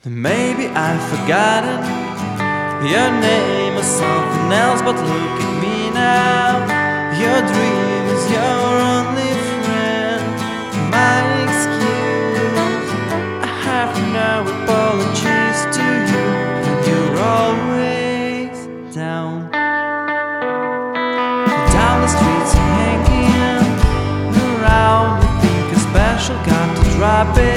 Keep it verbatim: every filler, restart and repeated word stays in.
Maybe I've forgotten your name or something else, but look at me now. Your dream is your only friend. My excuse, I have no apologies to you, and you're always down. Down the streets, hanging around. You think a special got to drop it.